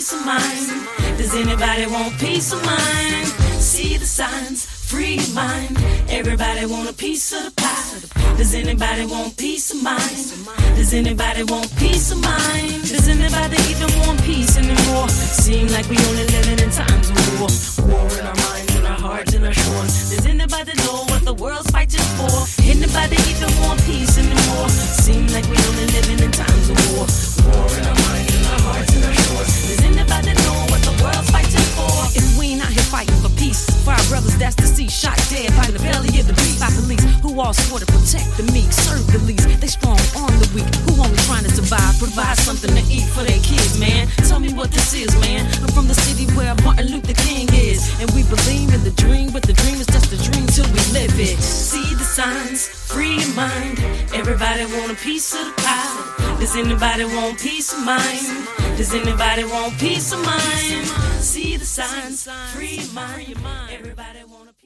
peace of mind? Does anybody want peace of mind? See the signs, free your mind. Everybody want a piece of the pie. Does anybody want peace of mind? Does anybody want peace of mind? Does anybody even want peace anymore? Seem like we only living in times of war. War in our minds, in our hearts, in our shores. Does anybody know what the world's fighting for? Anybody even want peace anymore? Seem like we only living in times of war. War in our minds, in our hearts, in our shores. Does anybody know what the world's fighting for? If we ain't out here fighting for peace, for our brothers that's deceased, shot dead by the belly of the beast by police, who all swore to protect the meek, serve the least, they strong on the weak, who only trying to survive, provide something to eat for their kids, man. Tell me what this is, man. I'm from the city where Martin Luther King is, and we believe in the dream, but the dream is just a dream till we live it. See the signs, free your mind. Everybody want a piece of the pie. Does anybody want peace of mind? Does anybody want peace of mind? See the signs, free your mind. Everybody want a